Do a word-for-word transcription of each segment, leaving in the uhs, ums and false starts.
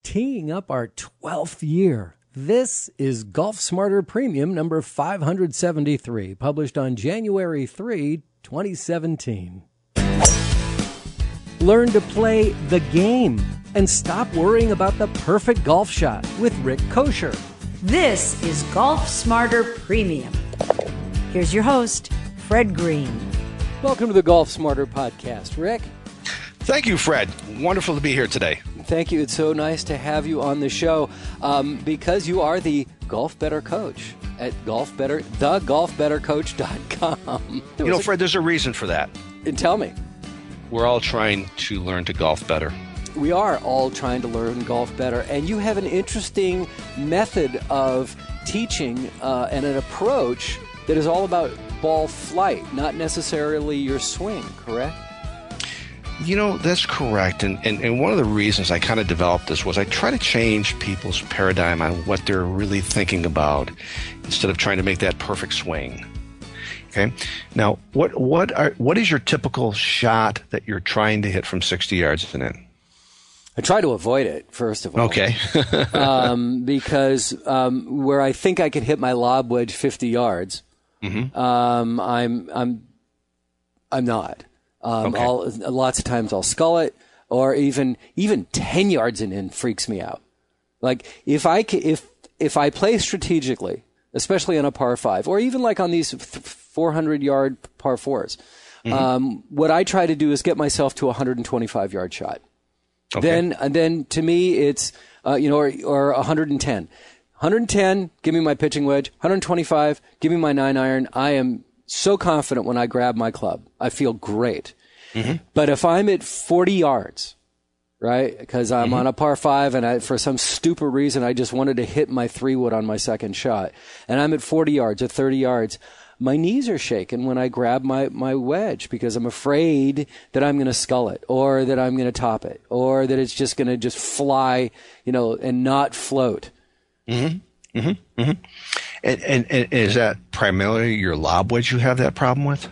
teeing up our twelfth year. This is Golf Smarter Premium number five hundred seventy-three, published on January third, twenty seventeen. Learn to play the game and stop worrying about the perfect golf shot with Rick Kosher. This is Golf Smarter Premium. Here's your host, Fred Green. Welcome to the Golf Smarter podcast, Rick. Thank you, Fred. Wonderful to be here today. Thank you. It's so nice to have you on the show um, because you are the Golf Better Coach at Golf Better, the golf better coach dot com. You know, Fred, there's a reason for that. And tell me. We're all trying to learn to golf better. We are all trying to learn golf better. And you have an interesting method of teaching uh, and an approach that is all about ball flight, not necessarily your swing, correct? You know, that's correct. And, and, and one of the reasons I kind of developed this was I try to change people's paradigm on what they're really thinking about instead of trying to make that perfect swing. Okay. Now, what what are what is your typical shot that you're trying to hit from sixty yards and in? I try to avoid it, first of all. Okay. um, because um, where I think I could hit my lob wedge fifty yards, mm-hmm. um, I'm I'm I'm not. Um, okay. I'll, lots of times I'll scull it, or even even ten yards and in freaks me out. Like if I if if I play strategically, especially on a par five, or even like on these four hundred yard par fours, mm-hmm. um, what I try to do is get myself to a one hundred twenty-five yard shot. Okay. Then and then to me it's uh, you know or or one hundred ten. one hundred ten, give me my pitching wedge. one hundred twenty-five, give me my nine iron. I am so confident when I grab my club. I feel great. Mm-hmm. But if I'm at forty yards, right, because I'm mm-hmm. on a par five and I, for some stupid reason I just wanted to hit my three wood on my second shot, and I'm at forty yards, at thirty yards, my knees are shaking when I grab my, my wedge because I'm afraid that I'm going to scull it, or that I'm going to top it, or that it's just going to just fly, you know, and not float. Mm-hmm. Mm-hmm. Mm-hmm. And, and, and is that primarily your lob wedge you have that problem with?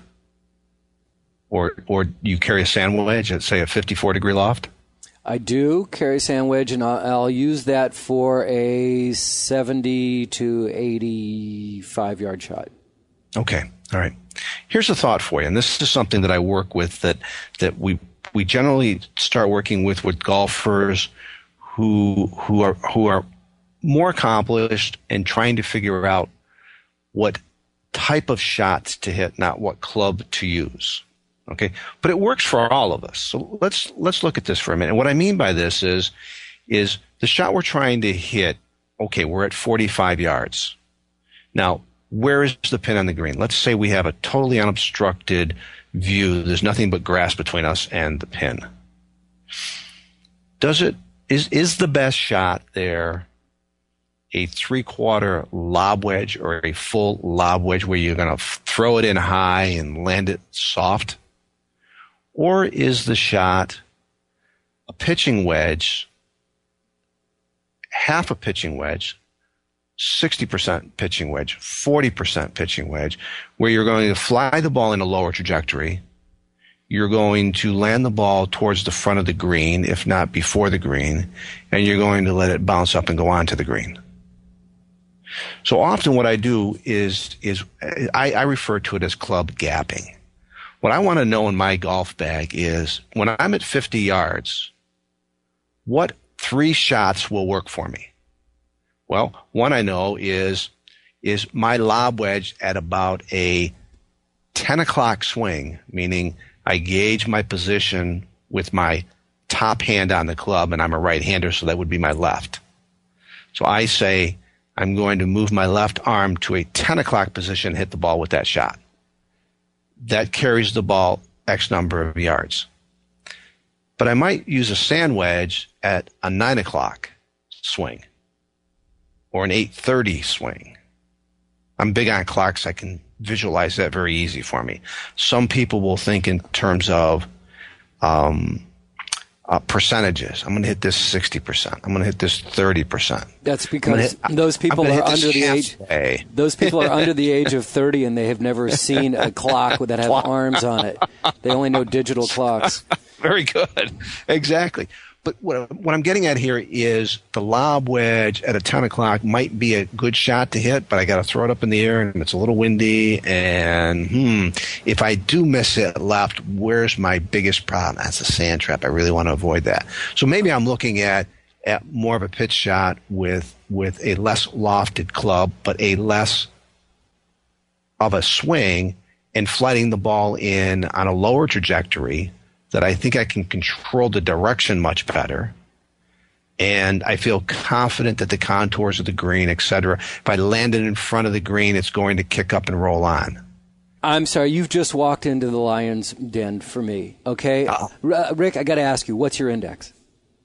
Or or you carry a sand wedge at, say, a fifty-four degree loft? I do carry a sand wedge, and I'll, I'll use that for a seventy to eighty-five yard shot. Okay. All right. Here's a thought for you, and this is something that I work with that, that we we generally start working with with golfers who who are who are more accomplished and trying to figure out what type of shots to hit, not what club to use. Okay, but it works for all of us. So let's let's look at this for a minute. And what I mean by this is is the shot we're trying to hit. Okay, we're at forty-five yards. Now, where is the pin on the green? Let's say we have a totally unobstructed view. There's nothing but grass between us and the pin. Does it is is the best shot there a three-quarter lob wedge or a full lob wedge where you're going to throw it in high and land it soft? Or is the shot a pitching wedge, half a pitching wedge, sixty percent pitching wedge, forty percent pitching wedge, where you're going to fly the ball in a lower trajectory, you're going to land the ball towards the front of the green, if not before the green, and you're going to let it bounce up and go onto the green? So often what I do is, is I, I refer to it as club gapping. What I want to know in my golf bag is when I'm at fifty yards, what three shots will work for me? Well, one I know is, is my lob wedge at about a ten o'clock swing, meaning I gauge my position with my top hand on the club, and I'm a right-hander, so that would be my left. So I say, I'm going to move my left arm to a ten o'clock position and hit the ball with that shot. That carries the ball X number of yards. But I might use a sand wedge at a nine o'clock swing or an eight thirty swing. I'm big on clocks. I can visualize that very easy for me. Some people will think in terms of um, uh, percentages. I'm going to hit this sixty percent. I'm going to hit this thirty percent. That's because hit, those people are under the age. Those people are under the age of thirty, and they have never seen a clock that have arms on it. They only know digital clocks. Very good. Exactly. but what, what I'm getting at here is the lob wedge at a ten o'clock might be a good shot to hit, but I got to throw it up in the air and it's a little windy. And hmm, if I do miss it left, where's my biggest problem? That's a sand trap. I really want to avoid that. So maybe I'm looking at, at more of a pitch shot with with a less lofted club, but a less of a swing and flighting the ball in on a lower trajectory that I think I can control the direction much better. And I feel confident that the contours of the green, et cetera, if I land it in front of the green, it's going to kick up and roll on. I'm sorry, you've just walked into the lion's den for me, okay? Uh-oh. R- Rick, I got to ask you, what's your index?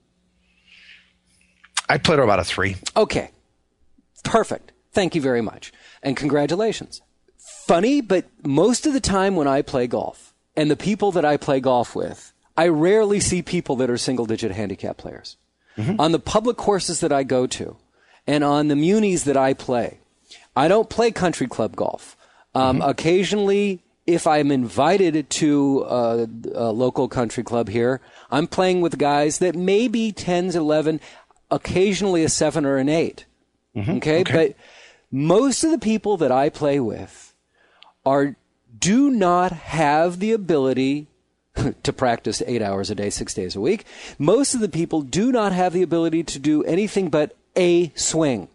I played about a three. Okay. Perfect. Thank you very much. And congratulations. Funny, but most of the time when I play golf, and the people that I play golf with, I rarely see people that are single-digit handicap players. Mm-hmm. On the public courses that I go to, and on the munis that I play, I don't play country club golf. Um, mm-hmm. Occasionally, if I'm invited to a, a local country club here, I'm playing with guys that may be tens, eleven, occasionally a seven or an eight. Mm-hmm. Okay? okay? But most of the people that I play with are do not have the ability to practice eight hours a day, six days a week. Most of the people do not have the ability to do anything but a swing.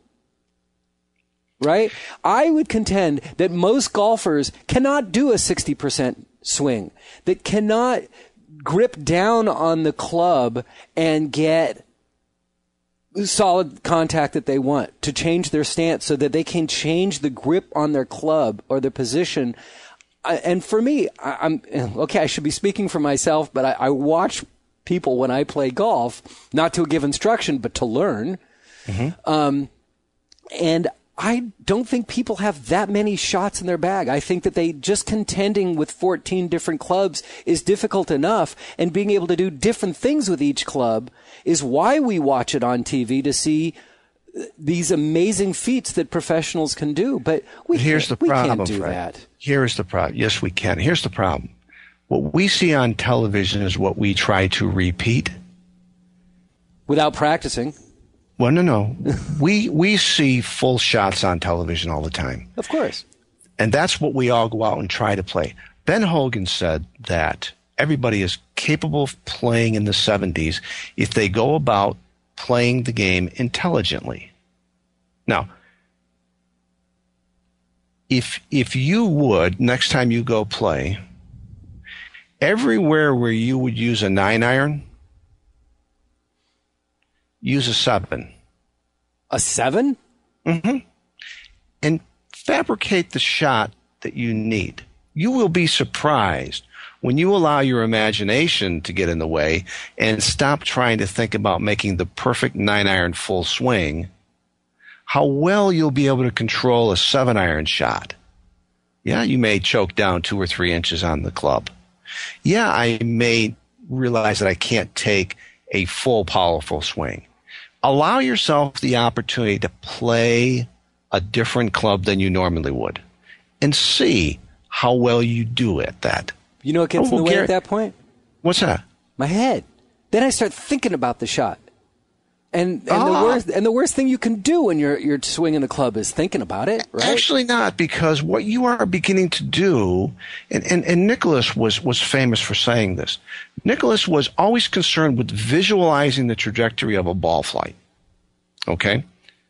Right? I would contend that most golfers cannot do a sixty percent swing, that cannot grip down on the club and get solid contact that they want, to change their stance so that they can change the grip on their club or their position. And for me, I, I'm okay. I should be speaking for myself, but I, I watch people when I play golf, not to give instruction, but to learn. Mm-hmm. Um, and I don't think people have that many shots in their bag. I think that they just contending with fourteen different clubs is difficult enough, and being able to do different things with each club is why we watch it on T V, to see these amazing feats that professionals can do. But we, Here's can't, the problem, we can't do Fred. that. Here's the problem. Yes, we can. Here's the problem. What we see on television is what we try to repeat. Without practicing. Well, no, no. we we see full shots on television all the time. Of course. And that's what we all go out and try to play. Ben Hogan said that everybody is capable of playing in the seventies if they go about playing the game intelligently. Now, if if you would, next time you go play, everywhere where you would use a nine iron, use a seven. A seven? Mm-hmm. And fabricate the shot that you need. You will be surprised when you allow your imagination to get in the way and stop trying to think about making the perfect nine iron full swing, how well you'll be able to control a seven iron shot. Yeah, you may choke down two or three inches on the club. Yeah, I may realize that I can't take a full powerful swing. Allow yourself the opportunity to play a different club than you normally would and see how well you do at that. You know what gets oh, in the way Gary, at that point? What's that? My head. Then I start thinking about the shot. And and oh. the worst and the worst thing you can do when you're you're swinging the club is thinking about it, right? Actually not, because what you are beginning to do, and, and, and Nicholas was, was famous for saying this. Nicholas was always concerned with visualizing the trajectory of a ball flight. Okay?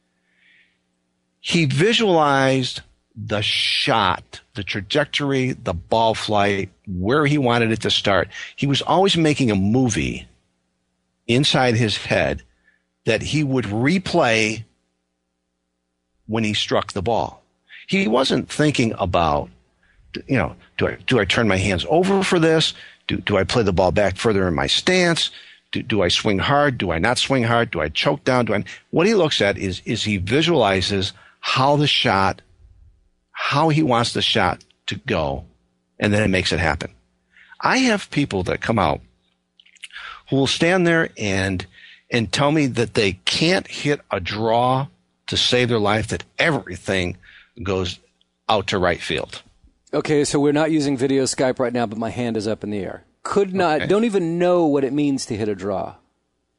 He visualized the shot, the trajectory, the ball flight, where he wanted it to start. He was always making a movie inside his head that he would replay when he struck the ball. He wasn't thinking about, you know, do I do I turn my hands over for this? Do do I play the ball back further in my stance? Do, do I swing hard? Do I not swing hard? Do I choke down? Do I? What he looks at is is he visualizes how the shot, how he wants the shot to go, and then it makes it happen. I have people that come out who will stand there and and tell me that they can't hit a draw to save their life, that everything goes out to right field. Okay, so we're not using video Skype right now, but my hand is up in the air. Could not, okay. Don't even know what it means to hit a draw.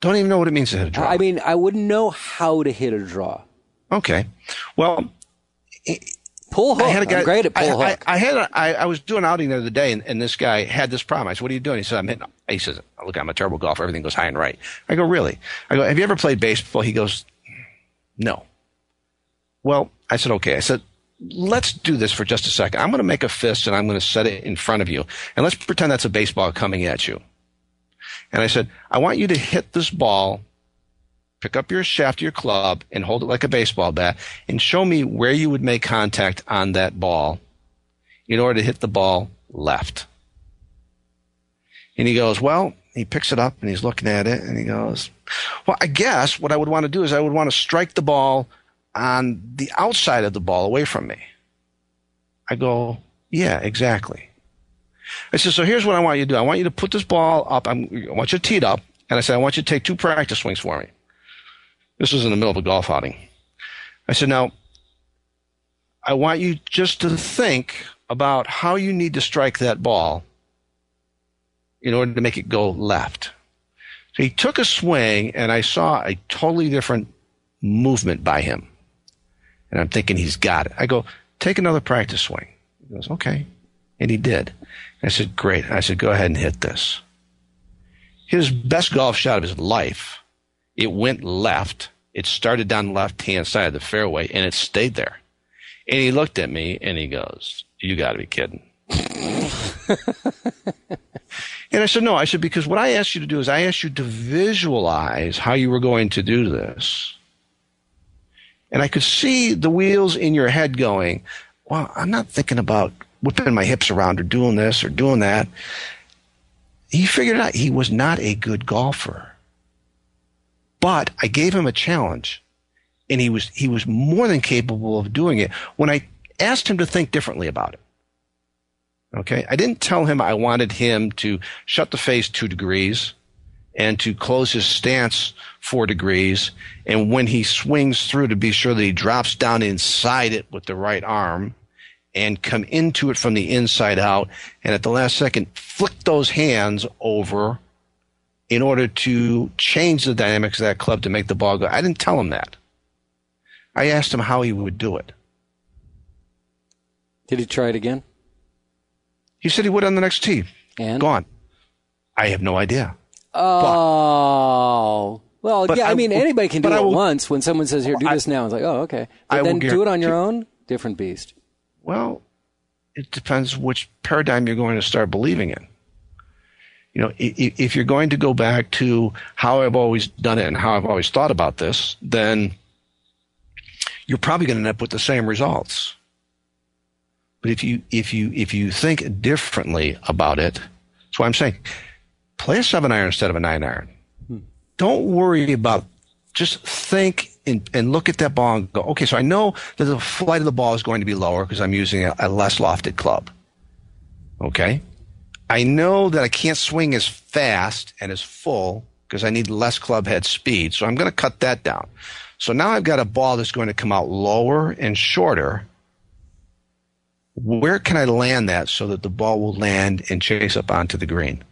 Don't even know what it means to hit a draw. I mean, I wouldn't know how to hit a draw. Okay. Well, pull hook. I had a guy, I'm great at pull I, hook. I, I had a, I, I was doing outing the other day, and, and this guy had this problem. I said, "What are you doing?" He said, "I'm hitting." He says, "Look, I'm a terrible golfer. Everything goes high and right." I go, "Really?" I go, "Have you ever played baseball?" He goes, "No." Well, I said, "Okay." I said, "Let's do this for just a second. I'm going to make a fist, and I'm going to set it in front of you, and let's pretend that's a baseball coming at you." And I said, "I want you to hit this ball. Pick up your shaft of your club and hold it like a baseball bat and show me where you would make contact on that ball in order to hit the ball left." And he goes, well, he picks it up and he's looking at it and he goes, well, I guess what I would want to do is I would want to strike the ball on the outside of the ball away from me. I go, yeah, exactly. I said, so here's what I want you to do. I want you to put this ball up. I'm, I want you to tee it up. And I said, I want you to take two practice swings for me. This was in the middle of a golf outing. I said, now, I want you just to think about how you need to strike that ball in order to make it go left. So he took a swing, and I saw a totally different movement by him. And I'm thinking, he's got it. I go, take another practice swing. He goes, okay. And he did. I said, great. I said, go ahead and hit this. His best golf shot of his life. It went left. It started down the left-hand side of the fairway, and it stayed there. And he looked at me, and he goes, you got to be kidding. And I said, no. I said, because what I asked you to do is I asked you to visualize how you were going to do this. And I could see the wheels in your head going, well, I'm not thinking about whipping my hips around or doing this or doing that. He figured it out. He was not a good golfer. But I gave him a challenge, and he was he was more than capable of doing it when I asked him to think differently about it. Okay? I didn't tell him I wanted him to shut the face two degrees and to close his stance four degrees, and when he swings through to be sure that he drops down inside it with the right arm and come into it from the inside out, and at the last second flick those hands over in order to change the dynamics of that club to make the ball go. I didn't tell him that. I asked him how he would do it. Did he try it again? He said he would on the next tee. And? Gone. I have no idea. Oh. But, well, but yeah, I, I mean, will, anybody can do it will, once when someone says, here, do I, this now. It's like, oh, okay. But I then do it on your own? Different beast. Well, it depends which paradigm you're going to start believing in. You know, if you're going to go back to how I've always done it and how I've always thought about this, then you're probably going to end up with the same results. But if you if you if you think differently about it, that's why I'm saying, play a seven iron instead of a nine iron. Hmm. Don't worry about. Just think and, and look at that ball and go, okay, so I know that the flight of the ball is going to be lower because I'm using a, a less lofted club. Okay. I know that I can't swing as fast and as full because I need less club head speed. So I'm going to cut that down. So now I've got a ball that's going to come out lower and shorter. Where can I land that so that the ball will land and chase up onto the green?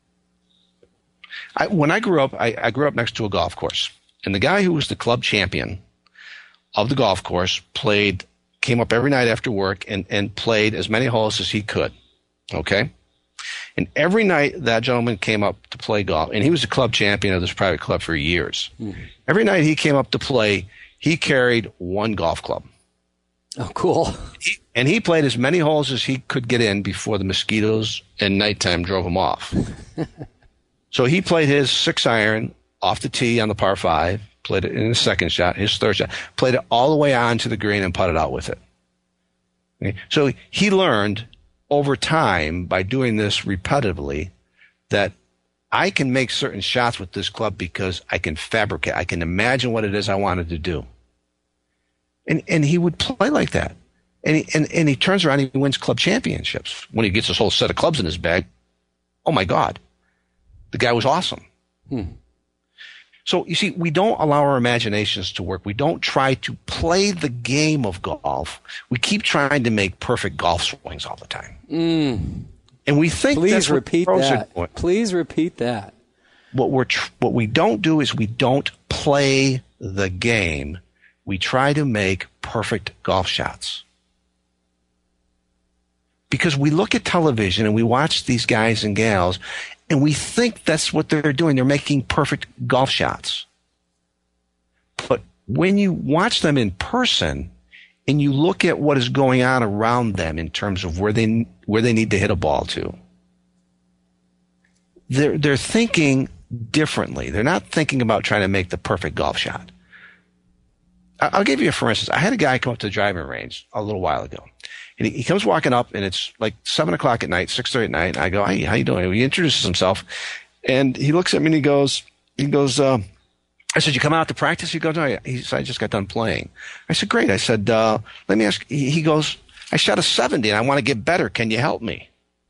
I, when I grew up, I, I grew up next to a golf course. And the guy who was the club champion of the golf course played, came up every night after work and, and played as many holes as he could. Okay? And every night that gentleman came up to play golf, and he was the club champion of this private club for years. Mm-hmm. Every night he came up to play, he carried one golf club. Oh, cool. He, and he played as many holes as he could get in before the mosquitoes and nighttime drove him off. So he played his six iron off the tee on the par five, played it in his second shot, his third shot, played it all the way on to the green and putted out with it. Okay? So he learned over time by doing this repetitively that I can make certain shots with this club because I can fabricate. I can imagine what it is I wanted to do. And and he would play like that. And he, and, and he turns around and he wins club championships. When he gets his whole set of clubs in his bag, oh my God, the guy was awesome. Hmm. So, you see, we don't allow our imaginations to work. We don't try to play the game of golf. We keep trying to make perfect golf swings all the time. Mm. And we think Please that's repeat what that. Please repeat that. what we're tr- what we don't do is we don't play the game. We try to make perfect golf shots. Because we look at television and we watch these guys and gals and we think that's what they're doing. They're making perfect golf shots. But when you watch them in person and you look at what is going on around them in terms of where they where they need to hit a ball to, they're they're thinking differently. They're not thinking about trying to make the perfect golf shot. I'll give you a for instance. I had a guy come up to the driving range a little while ago. And he, he comes walking up, and it's like seven o'clock at night, six thirty at night. And I go, "Hey, how you doing?" He introduces himself, and he looks at me and he goes, "He goes." Uh, I said, "You come out to practice?" He goes, "No." He said, "I just got done playing." I said, "Great." I said, uh, "Let me ask." He, he goes, "I shot a seventy, and I want to get better. Can you help me?"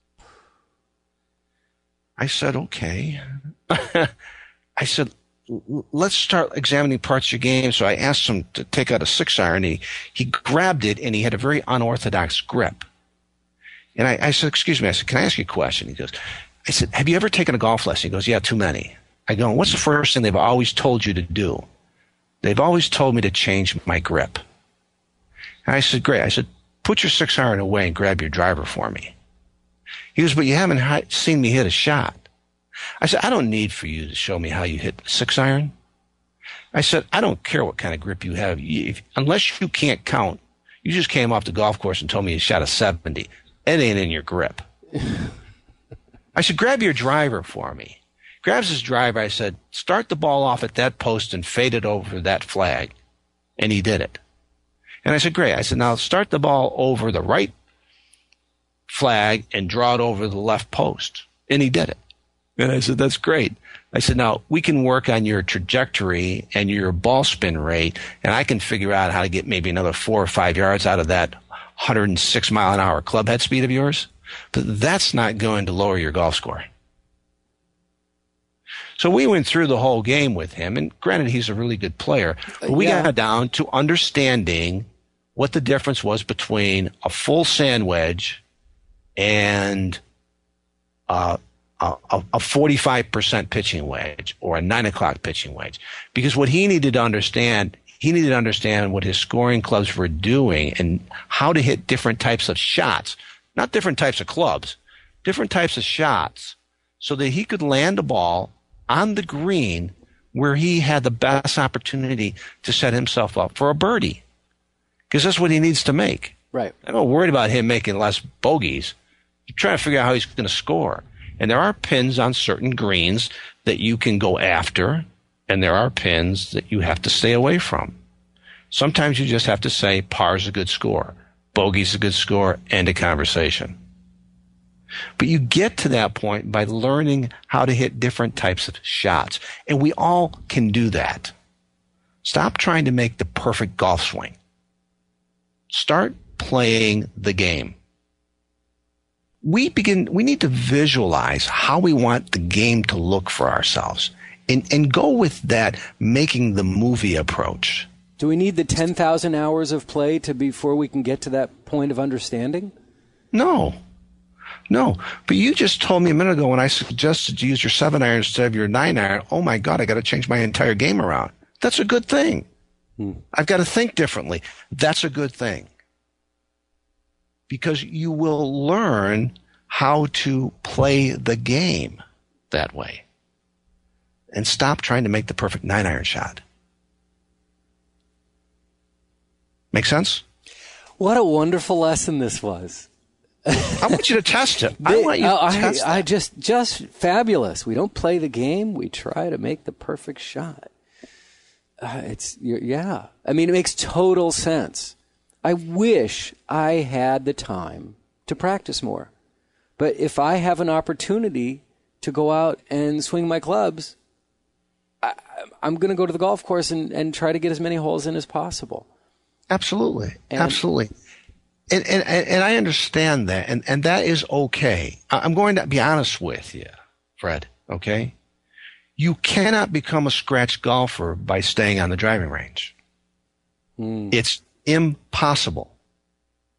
I said, "Okay." I said, "Let's start examining parts of your game." So I asked him to take out a six iron. He, he grabbed it, and he had a very unorthodox grip. And I, I said, "Excuse me." I said, "Can I ask you a question?" He goes, I said, "Have you ever taken a golf lesson?" He goes, "Yeah, too many." I go, "What's the first thing they've always told you to do?" "They've always told me to change my grip." And I said, "Great." I said, "Put your six iron away and grab your driver for me." He goes, "But you haven't hi- seen me hit a shot." I said, "I don't need for you to show me how you hit the six iron." I said, "I don't care what kind of grip you have. You, if, unless you can't count, you just came off the golf course and told me you shot a seventy. It ain't in your grip." I said, "Grab your driver for me." Grabs his driver. I said, "Start the ball off at that post and fade it over that flag." And he did it. And I said, "Great." I said, "Now start the ball over the right flag and draw it over the left post." And he did it. And I said, "That's great." I said, "Now we can work on your trajectory and your ball spin rate, and I can figure out how to get maybe another four or five yards out of that one hundred six mile an hour club head speed of yours. But that's not going to lower your golf score." So we went through the whole game with him, and granted, he's a really good player, but we yeah. got down to understanding what the difference was between a full sand wedge and uh, a, a forty-five percent pitching wedge or a nine o'clock pitching wedge. Because what he needed to understand, he needed to understand what his scoring clubs were doing and how to hit different types of shots, not different types of clubs, different types of shots, so that he could land a ball on the green where he had the best opportunity to set himself up for a birdie. Because that's what he needs to make. Right. I'm not worried about him making less bogeys. You're trying to figure out how he's going to score. And there are pins on certain greens that you can go after, and there are pins that you have to stay away from. Sometimes you just have to say par's a good score, bogey's a good score, end of conversation. But you get to that point by learning how to hit different types of shots. And we all can do that. Stop trying to make the perfect golf swing. Start playing the game. We begin, we need to visualize how we want the game to look for ourselves and, and go with that making the movie approach. Do we need the ten thousand hours of play to before we can get to that point of understanding? No. No, but you just told me a minute ago when I suggested you use your seven iron instead of your nine iron, oh my God, I got to change my entire game around. That's a good thing. Hmm. I've got to think differently. That's a good thing. Because you will learn how to play the game that way. And stop trying to make the perfect nine iron shot. Make sense? What a wonderful lesson this was. I want you to test it. I want you to I, test I, it. I just, just fabulous. We don't play the game. We try to make the perfect shot. Uh, it's, yeah. I mean, it makes total sense. I wish I had the time to practice more. But if I have an opportunity to go out and swing my clubs, I, I'm going to go to the golf course and, and try to get as many holes in as possible. Absolutely. And, Absolutely. And, and and I understand that, and, and that is okay. I'm going to be honest with you, Fred, okay? You cannot become a scratch golfer by staying on the driving range. Mm. It's impossible.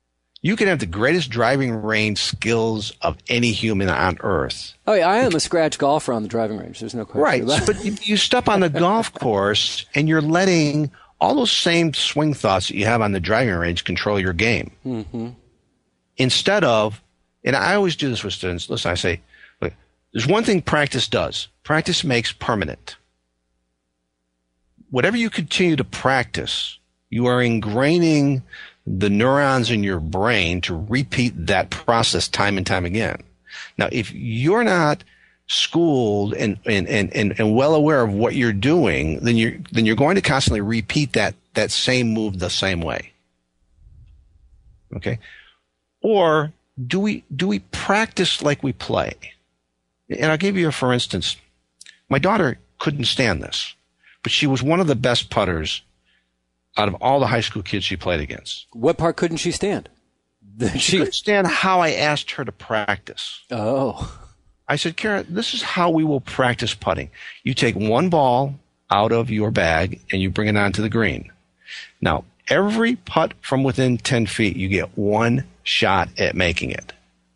You can have the greatest driving range skills of any human on earth. Oh, yeah, I am a scratch golfer on the driving range. There's no question. Right, about but you, you step on the golf course and you're letting all those same swing thoughts that you have on the driving range control your game. Mm-hmm. Instead of, and I always do this with students, listen, I say, look, there's one thing practice does. Practice makes permanent. Whatever you continue to practice, you are ingraining the neurons in your brain to repeat that process time and time again. Now, if you're not schooled and, and, and, and, and well aware of what you're doing, then you're, then you're going to constantly repeat that, that same move the same way. Okay. Or do we, do we practice like we play? And I'll give you a, for instance, my daughter couldn't stand this, but she was one of the best putters out of all the high school kids she played against. What part couldn't she stand? She, she couldn't stand how I asked her to practice. Oh. I said, Kara, this is how we will practice putting. You take one ball out of your bag and you bring it onto the green. Now, every putt from within ten feet, you get one shot at making it.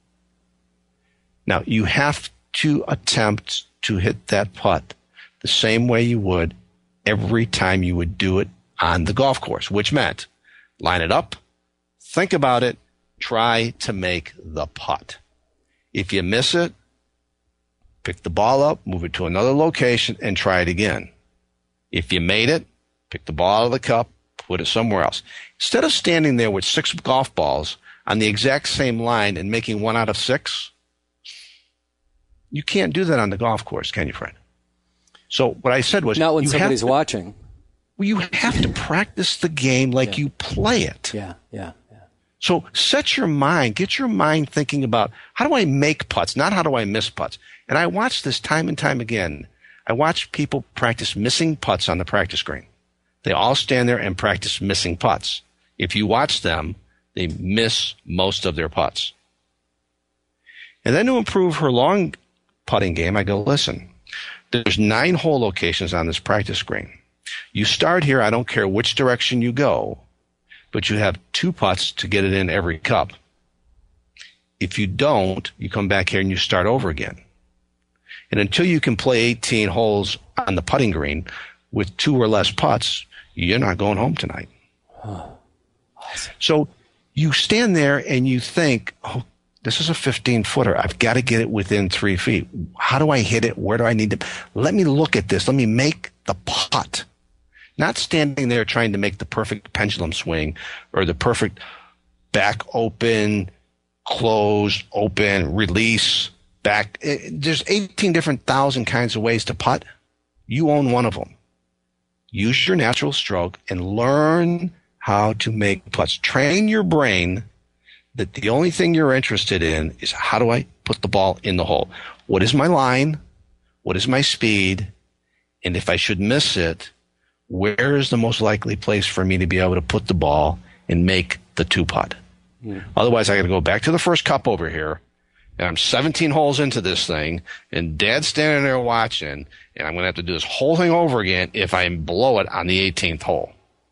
Now, you have to attempt to hit that putt the same way you would every time you would do it on the golf course, which meant line it up, think about it, try to make the putt. If you miss it, pick the ball up, move it to another location, and try it again. If you made it, pick the ball out of the cup, put it somewhere else. Instead of standing there with six golf balls on the exact same line and making one out of six, you can't do that on the golf course, can you, Fred? So what I said was... Not when you somebody's have to, watching. Well, you have to practice the game like Yeah. you play it. Yeah, yeah, yeah. So set your mind, get your mind thinking about how do I make putts, not how do I miss putts. And I watch this time and time again. I watch people practice missing putts on the practice green. They all stand there and practice missing putts. If you watch them, they miss most of their putts. And then to improve her long putting game, I go, listen, there's nine hole locations on this practice green. You start here, I don't care which direction you go, but you have two putts to get it in every cup. If you don't, you come back here and you start over again. And until you can play eighteen holes on the putting green with two or less putts, you're not going home tonight. Oh, awesome. So you stand there and you think, oh, this is a fifteen footer. I've got to get it within three feet. How do I hit it? Where do I need to? Let me look at this. Let me make the putt. Not standing there trying to make the perfect pendulum swing or the perfect back open, closed, open, release, back. It, there's eighteen different thousand kinds of ways to putt. You own one of them. Use your natural stroke and learn how to make putts. Train your brain that the only thing you're interested in is how do I put the ball in the hole? What is my line? What is my speed? And if I should miss it, where is the most likely place for me to be able to put the ball and make the two putt? Mm. Otherwise, I got to go back to the first cup over here, and I'm seventeen holes into this thing, and Dad's standing there watching, and I'm going to have to do this whole thing over again if I blow it on the eighteenth hole.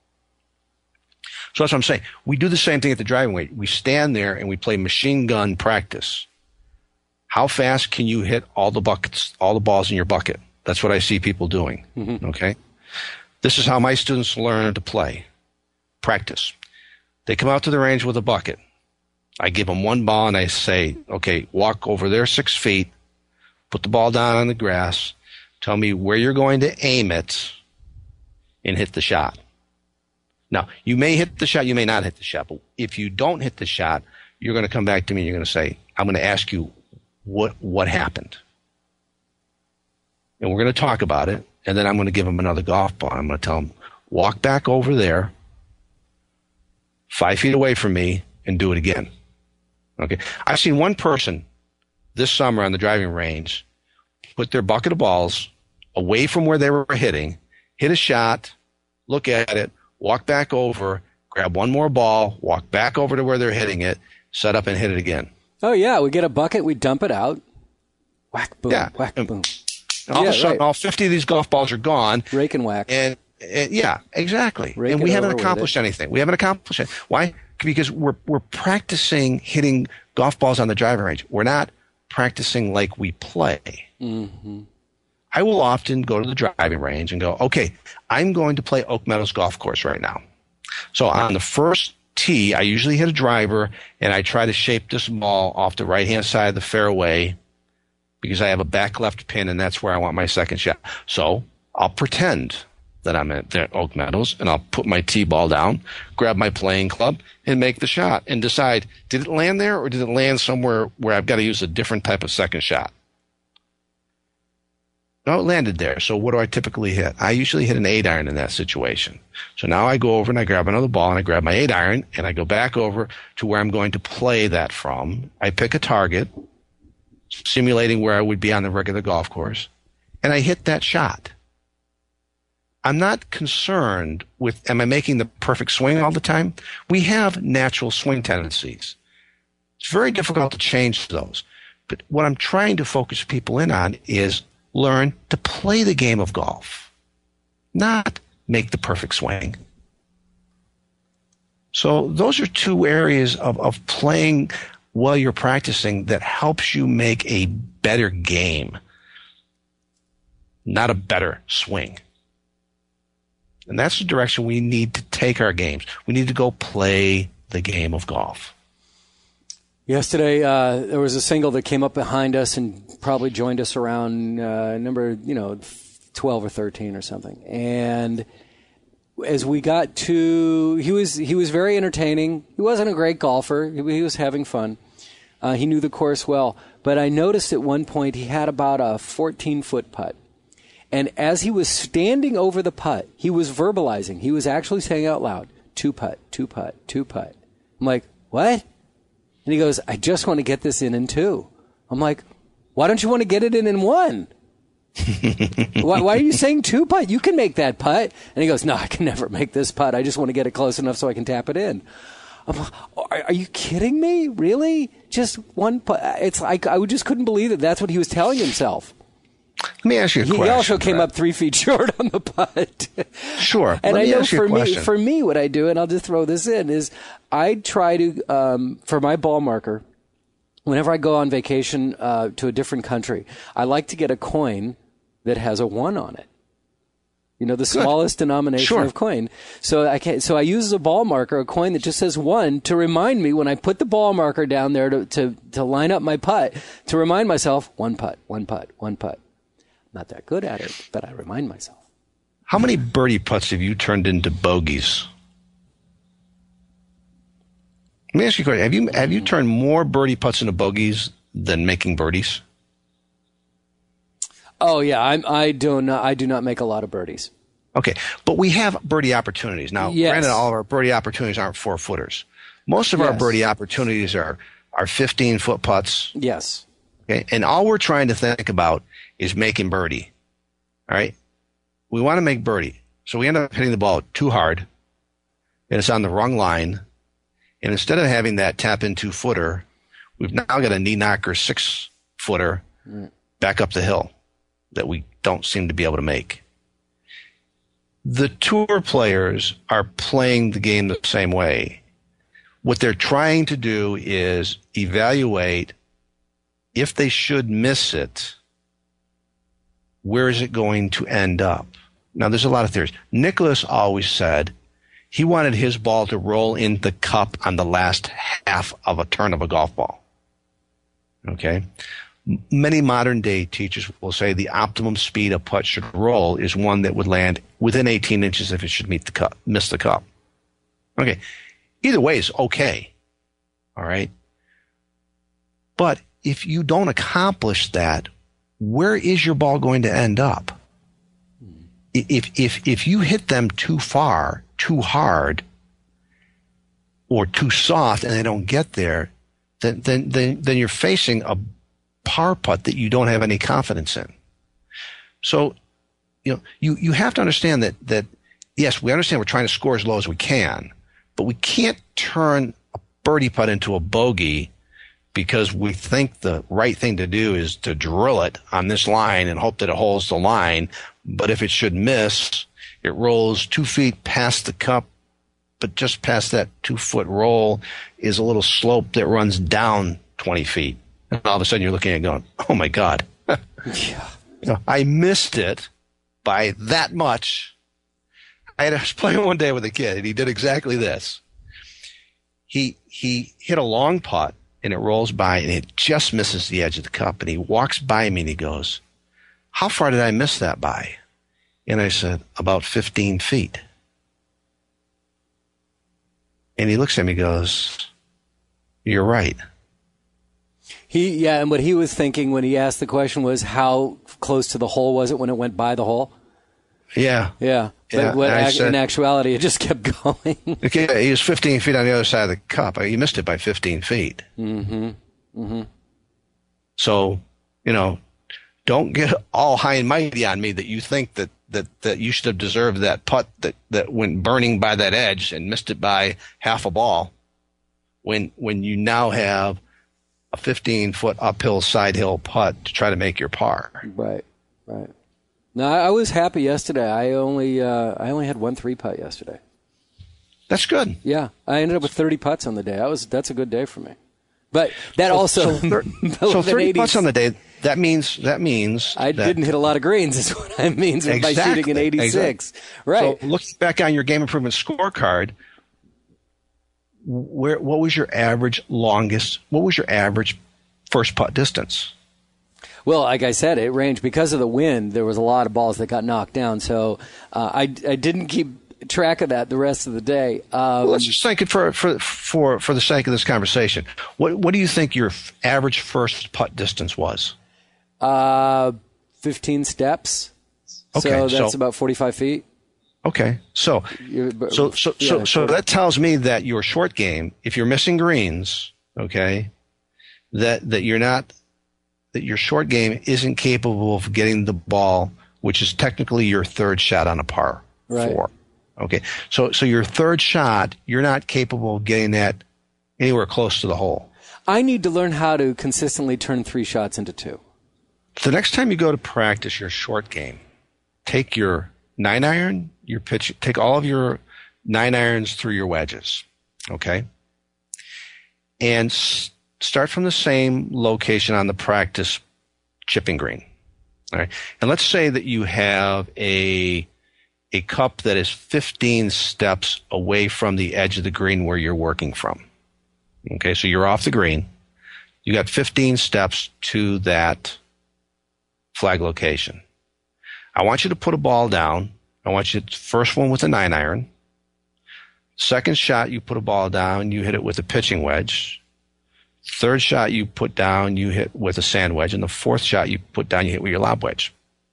So that's what I'm saying. We do the same thing at the driving range. We stand there and we play machine gun practice. How fast can you hit all the buckets, all the balls in your bucket? That's what I see people doing. Mm-hmm. Okay. This is how my students learn to play. Practice. They come out to the range with a bucket. I give them one ball and I say, okay, walk over there six feet, put the ball down on the grass, tell me where you're going to aim it, and hit the shot. Now, you may hit the shot, you may not hit the shot, but if you don't hit the shot, you're going to come back to me and you're going to say, I'm going to ask you what what happened. And we're going to talk about it, and then I'm going to give them another golf ball. I'm going to tell them, walk back over there, five feet away from me, and do it again. Okay. I've seen one person this summer on the driving range put their bucket of balls away from where they were hitting, hit a shot, look at it, walk back over, grab one more ball, walk back over to where they're hitting it, set up and hit it again. Oh, yeah. We get a bucket, we dump it out. Whack, boom, yeah. whack, boom. And all yeah, of a sudden, right. all fifty of these golf balls are gone. Rake and whack. And, and yeah, exactly. Rake and we haven't over accomplished anything. We haven't accomplished it. Why? because we're we're practicing hitting golf balls on the driving range. We're not practicing like we play. Mm-hmm. I will often go to the driving range and go, okay, I'm going to play Oak Meadows Golf Course right now. So on the first tee, I usually hit a driver, and I try to shape this ball off the right-hand side of the fairway because I have a back left pin, and that's where I want my second shot. So I'll pretend that I'm at Oak Meadows, and I'll put my tee ball down, grab my playing club, and make the shot and decide, did it land there or did it land somewhere where I've got to use a different type of second shot? No, it landed there. So what do I typically hit? I usually hit an eight iron in that situation. So now I go over and I grab another ball and I grab my eight iron and I go back over to where I'm going to play that from. I pick a target, simulating where I would be on the regular golf course, and I hit that shot. I'm not concerned with, am I making the perfect swing all the time? We have natural swing tendencies. It's very difficult to change those. But what I'm trying to focus people in on is learn to play the game of golf, not make the perfect swing. So those are two areas of, of playing while you're practicing that helps you make a better game, not a better swing. And that's the direction we need to take our games. We need to go play the game of golf. Yesterday, uh, there was a single that came up behind us and probably joined us around uh, number, you know, twelve or thirteen or something. And as we got to, he was he was very entertaining. He wasn't a great golfer. He, he was having fun. Uh, he knew the course well. But I noticed at one point he had about a fourteen-foot putt. And as he was standing over the putt, he was verbalizing. He was actually saying out loud, two putt, two putt, two putt. I'm like, what? And he goes, I just want to get this in in two. I'm like, why don't you want to get it in in one? why, why are you saying two putt? You can make that putt. And he goes, no, I can never make this putt. I just want to get it close enough so I can tap it in. I'm like, are, are you kidding me? Really? Just one putt? It's like, I just couldn't believe that that's what he was telling himself. Let me ask you a he question. He also came Brett. up three feet short on the putt. Sure. And Let I me know ask you for a me, question. for me, what I do, and I'll just throw this in, is I try to, um, for my ball marker, whenever I go on vacation uh, to a different country, I like to get a coin that has a one on it. You know, the Good. smallest denomination Sure. of coin. So I can, so I use as a ball marker a coin that just says one to remind me when I put the ball marker down there to, to, to line up my putt, to remind myself, one putt, one putt, one putt. Not that good at it, but I remind myself. How many birdie putts have you turned into bogeys? Let me ask you a question. Have you, have you turned more birdie putts into bogeys than making birdies? Oh yeah, I'm, I do not. I do not make a lot of birdies. Okay, but we have birdie opportunities. Now, Yes. granted, all of our birdie opportunities aren't four footers. Most of our Yes. birdie opportunities are are fifteen foot putts. Yes. Okay, and all we're trying to think about is making birdie. All right, we want to make birdie, so we end up hitting the ball too hard, and it's on the wrong line. And instead of having that tap in two footer, we've now got a knee knocker six footer back up the hill that we don't seem to be able to make. The tour players are playing the game the same way. What they're trying to do is evaluate if they should miss it, where is it going to end up? Now, there's a lot of theories. Nicklaus always said he wanted his ball to roll in the cup on the last half of a turn of a golf ball. Okay? Many modern day teachers will say the optimum speed a putt should roll is one that would land within eighteen inches if it should meet the cup, miss the cup. Okay. Either way is okay. All right. But if you don't accomplish that, where is your ball going to end up? If, if, if you hit them too far, too hard, or too soft and they don't get there, then, then, then, then you're facing a par putt that you don't have any confidence in. So, you know, you, you have to understand that, that, yes, we understand we're trying to score as low as we can, but we can't turn a birdie putt into a bogey because we think the right thing to do is to drill it on this line and hope that it holds the line. But if it should miss, it rolls two feet past the cup but just past that two-foot roll is a little slope that runs down twenty feet. And all of a sudden you're looking at it going, oh, my God. Yeah. You know, I missed it by that much. I, had, I was playing one day with a kid, and he did exactly this. He he hit a long putt, and it rolls by, and it just misses the edge of the cup. And he walks by me, and he goes, how far did I miss that by? And I said, about fifteen feet. And he looks at me and goes, you're right. He yeah, and what he was thinking when he asked the question was, how close to the hole was it when it went by the hole? Yeah. Yeah. But yeah. what, ac- said, in actuality, it just kept going. Okay, he was fifteen feet on the other side of the cup. He missed it by fifteen feet. Mm-hmm. Mm-hmm. So, you know, don't get all high and mighty on me that you think that, that, that you should have deserved that putt that, that went burning by that edge and missed it by half a ball when when you now have a fifteen-foot uphill side hill putt to try to make your par. Right, right. No, I was happy yesterday. I only uh, I only had one three putt yesterday. That's good. Yeah, I ended up with thirty putts on the day. That was that's a good day for me. But that so, also so, thir- so thirty putts on the day. That means that means I that didn't hit a lot of greens. Is what I means exactly, by shooting an eighty-six. Exactly. Right. So looking back on your game improvement scorecard, where what was your average longest? What was your average first putt distance? Well, like I said, it ranged because of the wind. There was a lot of balls that got knocked down, so uh, I, I didn't keep track of that the rest of the day. Um, well, let's just think it for for for for the sake of this conversation. What what do you think your f- average first putt distance was? Uh, fifteen steps. Okay, so that's so, about forty-five feet. Okay, so so so yeah, so so that tells me that your short game, if you're missing greens, okay, that that you're not. that your short game isn't capable of getting the ball, which is technically your third shot on a par right. four. Okay, so so your third shot, you're not capable of getting that anywhere close to the hole. I need to learn how to consistently turn three shots into two. The next time you go to practice your short game, take your nine iron, your pitch, take all of your nine irons through your wedges, okay, and s- start from the same location on the practice chipping green. All right. And let's say that you have a a cup that is fifteen steps away from the edge of the green where you're working from. Okay, so you're off the green. You got fifteen steps to that flag location. I want you to put a ball down. I want you to, first one with a nine iron. Second shot, you put a ball down, you hit it with a pitching wedge. Third shot you put down, you hit with a sand wedge. And the fourth shot you put down, you hit with your lob wedge.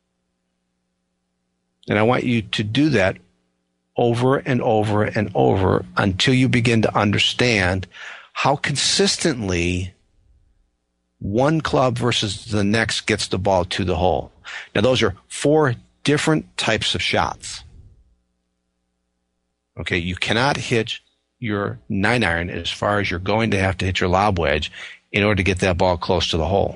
And I want you to do that over and over and over until you begin to understand how consistently one club versus the next gets the ball to the hole. Now, those are four different types of shots. Okay, you cannot hit your nine iron as far as you're going to have to hit your lob wedge in order to get that ball close to the hole.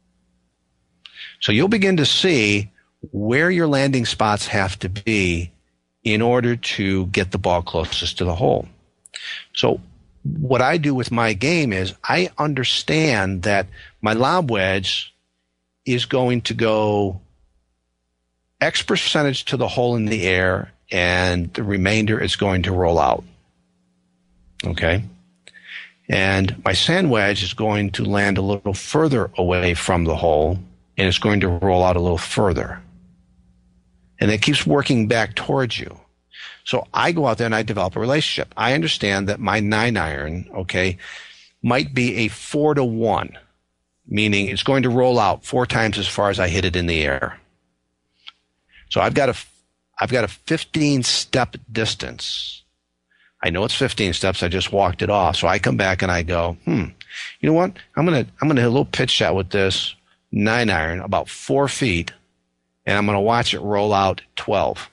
So you'll begin to see where your landing spots have to be in order to get the ball closest to the hole. So what I do with my game is I understand that my lob wedge is going to go X percentage to the hole in the air, and the remainder is going to roll out. Okay? And my sand wedge is going to land a little further away from the hole, and it's going to roll out a little further. And it keeps working back towards you. So I go out there and I develop a relationship. I understand that my nine iron, okay, might be a four to one, meaning it's going to roll out four times as far as I hit it in the air. So I've got a, I've got a fifteen step distance. I know it's fifteen steps. I just walked it off. So I come back and I go, hmm, you know what? I'm going to, I'm going to hit a little pitch shot with this nine iron about four feet, and I'm going to watch it roll out twelve.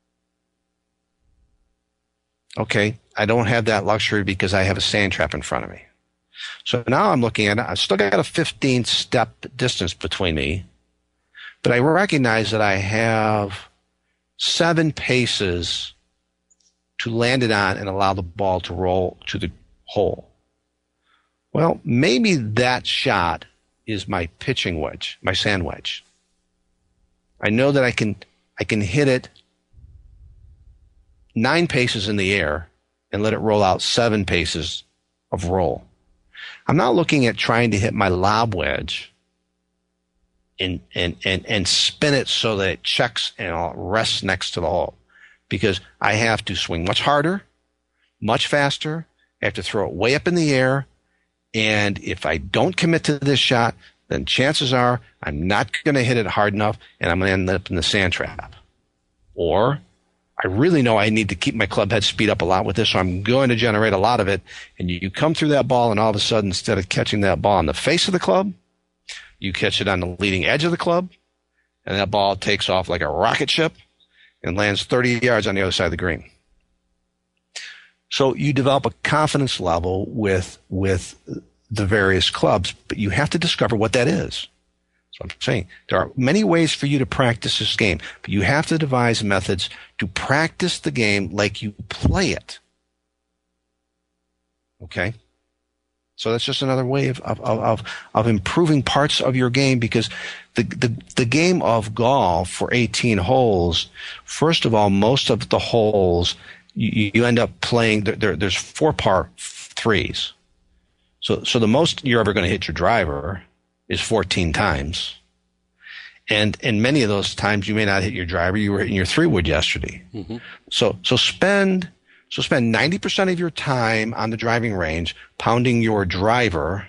Okay, I don't have that luxury because I have a sand trap in front of me. So now I'm looking at it. I've still got a fifteen step distance between me, but I recognize that I have seven paces to land it on and allow the ball to roll to the hole. Well, maybe that shot is my pitching wedge, my sand wedge. I know that I can I can hit it nine paces in the air and let it roll out seven paces of roll. I'm not looking at trying to hit my lob wedge and and and, and spin it so that it checks and rests next to the hole, because I have to swing much harder, much faster. I have to throw it way up in the air. And if I don't commit to this shot, then chances are I'm not going to hit it hard enough and I'm going to end up in the sand trap. Or I really know I need to keep my club head speed up a lot with this, so I'm going to generate a lot of it. And you, you come through that ball, and all of a sudden, instead of catching that ball on the face of the club, you catch it on the leading edge of the club, and that ball takes off like a rocket ship and lands thirty yards on the other side of the green. So you develop a confidence level with with the various clubs, but you have to discover what that is. So I'm saying there are many ways for you to practice this game, but you have to devise methods to practice the game like you play it. Okay? So that's just another way of of of, of improving parts of your game, because the, the the game of golf for eighteen holes, first of all, most of the holes you, you end up playing. There, there's four par threes. So so the most you're ever going to hit your driver is fourteen times. And in many of those times, you may not hit your driver. You were hitting your three wood yesterday. Mm-hmm. So, so spend, so spend ninety percent of your time on the driving range pounding your driver,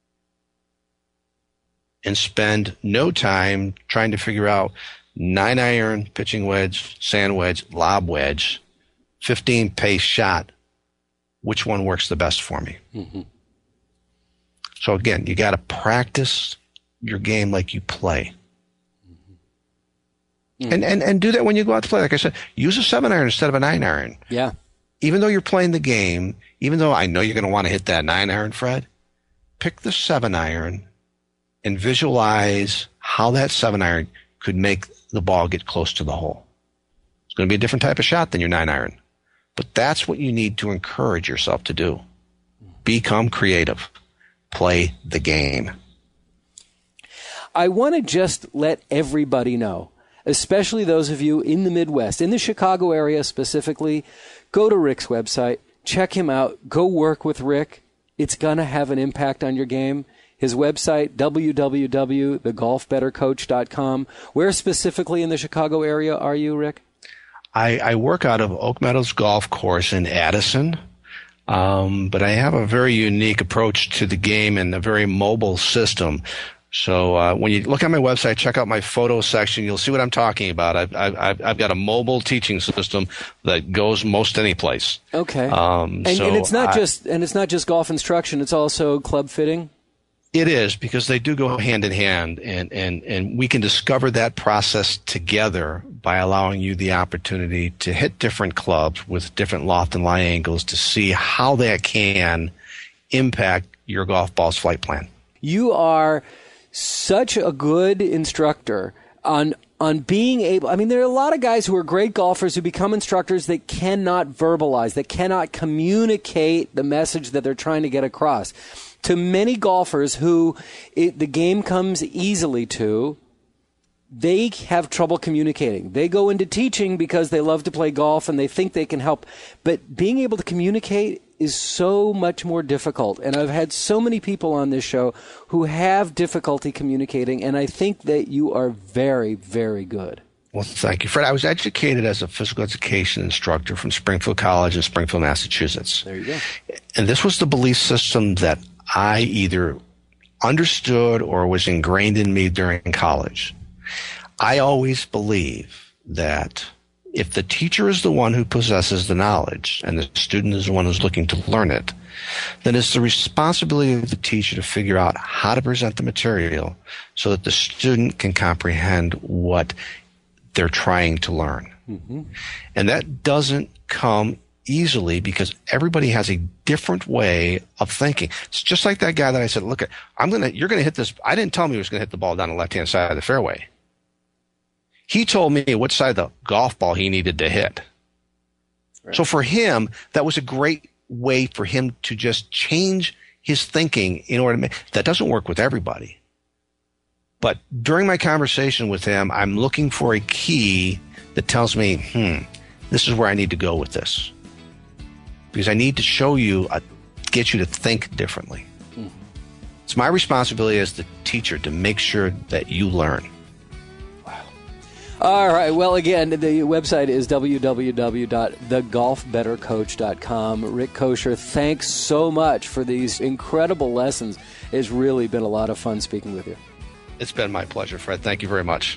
and spend no time trying to figure out nine iron, pitching wedge, sand wedge, lob wedge, fifteen pace shot. Which one works the best for me? Mm-hmm. So again, you got to practice your game like you play. Mm-hmm. And, and and do that when you go out to play. Like I said, use a seven iron instead of a nine iron. Yeah. Even though you're playing the game, even though I know you're going to want to hit that nine iron, Fred, pick the seven iron and visualize how that seven iron could make the ball get close to the hole. It's going to be a different type of shot than your nine iron. But that's what you need to encourage yourself to do. Become creative. Play the game. I want to just let everybody know, especially those of you in the Midwest, in the Chicago area specifically, go to Rick's website, check him out, go work with Rick. It's going to have an impact on your game. His website, w w w dot the golf better coach dot com. Where specifically in the Chicago area are you, Rick? I, I work out of Oak Meadows Golf Course in Addison. Um, but I have a very unique approach to the game and a very mobile system. So uh, when you look at my website, check out my photo section. You'll see what I'm talking about. I've, I've, I've got a mobile teaching system that goes most any place. Okay. Um, and, so and it's not I, just and it's not just golf instruction. It's also club fitting. It is, because they do go hand in hand, and, and, and we can discover that process together by allowing you the opportunity to hit different clubs with different loft and lie angles to see how that can impact your golf ball's flight plan. You are such a good instructor on on being able. I mean, there are a lot of guys who are great golfers who become instructors that cannot verbalize, that cannot communicate the message that they're trying to get across. To many golfers who it, the game comes easily to, they have trouble communicating. They go into teaching because they love to play golf and they think they can help. But being able to communicate is so much more difficult. And I've had so many people on this show who have difficulty communicating, and I think that you are very, very good. Well, thank you, Fred. I was educated as a physical education instructor from Springfield College in Springfield, Massachusetts. There you go. And this was the belief system that I either understood or was ingrained in me during college. I always believe that if the teacher is the one who possesses the knowledge and the student is the one who's looking to learn it, then it's the responsibility of the teacher to figure out how to present the material so that the student can comprehend what they're trying to learn. Mm-hmm. And that doesn't come easily because everybody has a different way of thinking. It's just like that guy that I said, look, I'm going to, you're going to hit this. I didn't tell him he was going to hit the ball down the left-hand side of the fairway. He told me which side of the golf ball he needed to hit. Right. So for him, that was a great way for him to just change his thinking in order to make, that doesn't work with everybody. But during my conversation with him, I'm looking for a key that tells me, hmm, this is where I need to go with this. Because I need to show you, a, get you to think differently. Mm-hmm. It's my responsibility as the teacher to make sure that you learn. Wow. All right. Well, again, the website is w w w dot the golf better coach dot com. Rick Kosher, thanks so much for these incredible lessons. It's really been a lot of fun speaking with you. It's been my pleasure, Fred. Thank you very much.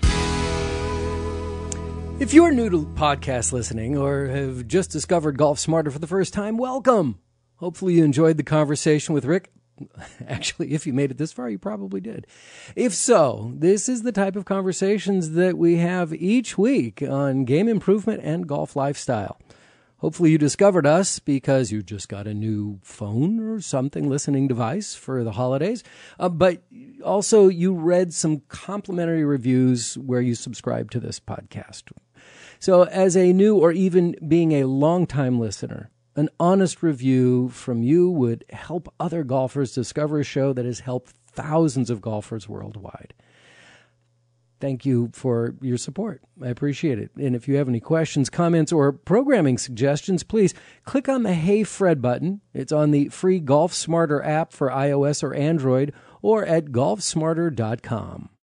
If you're new to podcast listening or have just discovered Golf Smarter for the first time, welcome. Hopefully you enjoyed the conversation with Rick. Actually, if you made it this far, you probably did. If so, this is the type of conversations that we have each week on game improvement and golf lifestyle. Hopefully you discovered us because you just got a new phone or something, listening device for the holidays. Uh, but also you read some complimentary reviews where you subscribe to this podcast. So as a new or even being a longtime listener, an honest review from you would help other golfers discover a show that has helped thousands of golfers worldwide. Thank you for your support. I appreciate it. And if you have any questions, comments, or programming suggestions, please click on the Hey Fred button. It's on the free Golf Smarter app for iOS or Android, or at golf smarter dot com.